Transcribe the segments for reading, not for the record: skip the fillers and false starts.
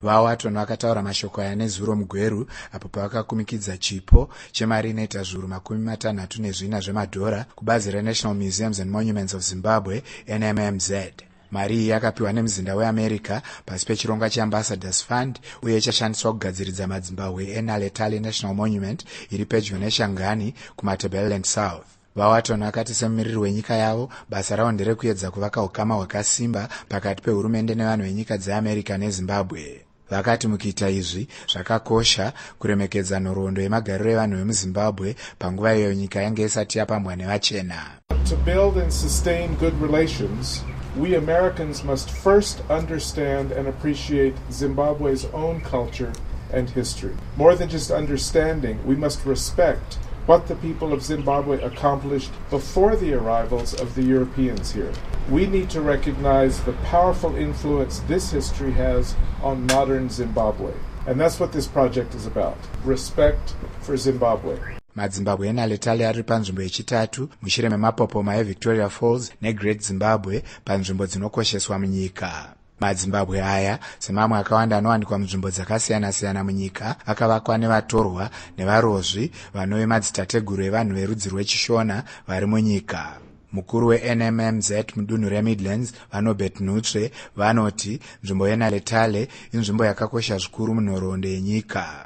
VaWaton vakataura mashoko aya nezuro mugweru apo pavakakumikidza chipo chemari inoita zviuru $64 zvemadhora kubazi reNational Museums and Monuments of Zimbabwe, NMMZ. Mari iyi yakapiwa nemuzinda weAmerica pasi pechirongwa cheAmbassadors Fund uye ichashandiswa kugadziridza madzimbabwe eNaletale National Monument iri pedyo neShangani kuMatabeleland South. VaWaton vakati semumiriri wenyika yavo, basa ravo nderekuedza kuvaka ukama hwakasimba pakati pehurumende nevanhu venyika dzeAmerica neZimbabwe. Vakati mukuita izvi zvakakosha kuremekedza nhoroondo yemagariro evanhu vemuZimbabwe panguva iyo nyika yange isati yapambwa nevachena. To build and sustain good relations, we Americans must first understand and appreciate Zimbabwe's own culture and history. More than just understanding, we must respect what the people of Zimbabwe accomplished before the arrivals of the Europeans here. We need to recognize the powerful influence this history has on modern Zimbabwe. And that's what this project is about. Respect for Zimbabwe. Madzimbabwe eNaletale ari panzvimbo yechitatu mushure memapopoma eVictoria Falls neGreat Zimbabwe panzvimbo dzinokosheswa munyika. Madzimbabwe aya, semamwe akawanda anowanikwa munzvimbo dzakasiyana-siyana munyika, akavakwa nevatorwa nevarozvi vanove madzitateguru evanhu verudzi rwechishona vari munyika. Mukuru weNMMZ mudunhu reMidlands, Vanobert Nutswe, vanoti nzvimbo yeNaletale inzvimbo yakakosha zvikuru munhoroondo yenyika.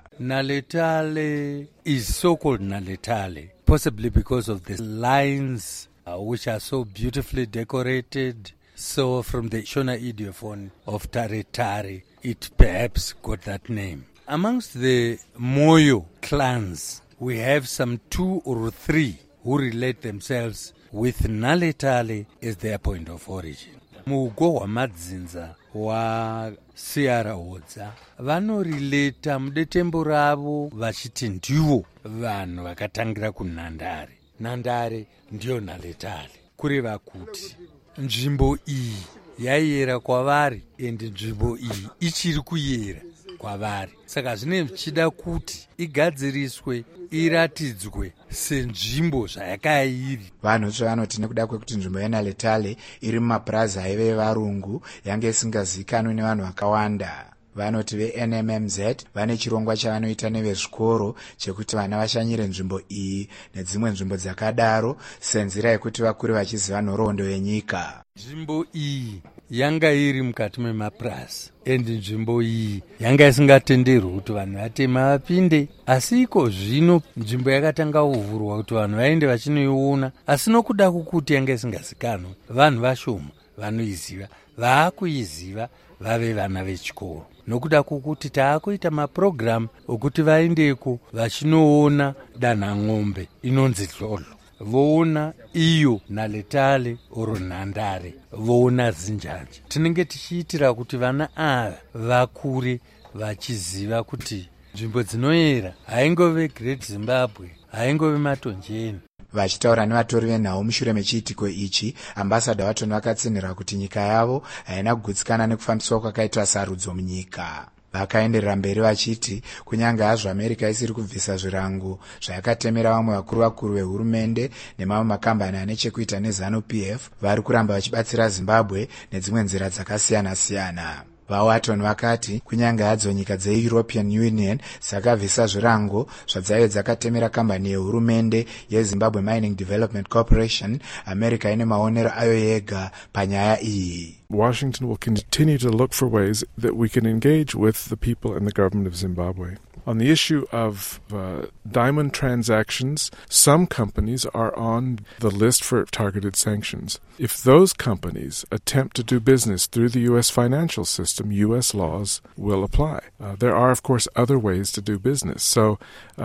Naletale is so-called Naletale, possibly because of the lines which are so beautifully decorated. So from the Shona idiophone of Tare Tare, it perhaps got that name. Amongst the Moyo clans, we have some 2 or 3 who relate themselves with Naletale as their point of origin. Mugo wa Madzinza wa Sierra Hodza vanorileta mudetembo ravo vachiti ndivo vanhu vakatangira kuNhandare. Nhandare ndiyo Naletale. Kureva kuti nzvimbo iyi yaiyera kwavari ende nzvimbo iyi ichiri kuyera kwavari. Saka zvine zvichida kuti igadziriswe, iratidzwe senzvimbo zvayakairi. Vanhu vanoti nekuda kwekuti nzvimbo yeNaletale iri mumapurazi aive varungu yange isingazivikanwi nevanhu vakawanda. Vanoti veNMMZ vane chirongwa chavanoita nevezvikoro chekuti vana vashanyire nzvimbo iyi nedzimwe nzvimbo dzakadaro senzira yekuti vakure vachiziva nhoroondo yenyika. Nzvimbo iyi yanga iri mukati memapurazi endi nzvimbo iyi yanga isingatenderwi kuti vanhu vatema vapinde, asi iko zvino nzvimbo yakatanga kuvhurwa kuti vanhu vaende vachinoiona, asi nokuda kwokuti yanga isingazikanwa vanhu vashoma vanoiziva, vaakuiziva vave vana vechikoro. Nokuda kwokuti taakuita maprogramu okuti vaendeko vachinoona danhang'ombe inonzi Dlodlo, voona iyo Naletale oro Nhandare, voona Zinjanje. Tinenge tichiitira kuti vana ava vakure vachiziva kuti nzvimbo dzinoyera haingove Great Zimbabwe, haingove Matonjeni. Vachitaura nevatori venhau mushure mechiitiko ichi, Ambassador Waton vakatsinhira kuti nyika yavo haina kugutsikana nekufambiswa kwakaitwa sarudzo munyika. Vakaenderera mberi vachiti kunyange hazvo America isiri kubvisa zvirango zvayakatemera vamwe vakuru vehurumende nemamwe makambani ane chekuita neZANU-PF, vari kuramba vachibatsira Zimbabwe nedzimwe nzira dzakasiyana-siyana. VaWaton vakati kunyange hadzo nyika dzeEuropean Union dzakabvisa zvirango zvadzaive dzakatemera kambani yehurumende yeZimbabwe Mining Development Corporation, America ine maonero ayo yega panyaya iyi. Washington will continue to look for ways that we can engage with the people and the government of Zimbabwe. On the issue of diamond transactions, some companies are on the list for targeted sanctions. If those companies attempt to do business through the U.S. financial system, U.S. laws will apply. There are, of course, other ways to do business. So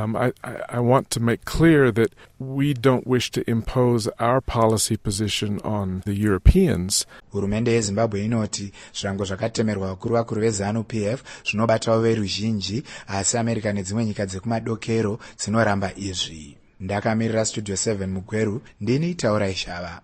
I want to make clear that we don't wish to impose our policy position on the Europeans. Hurumende yeZimbabwe inoti zvirango zvakatemerwa vakuru veZANU-PF zvinobatawo veruzhinji, asi America nedzimwe nyika dzekumadokero dzinoramba izvi. Ndakamirira Studio 7 mugweru, ndini Taura Ishava.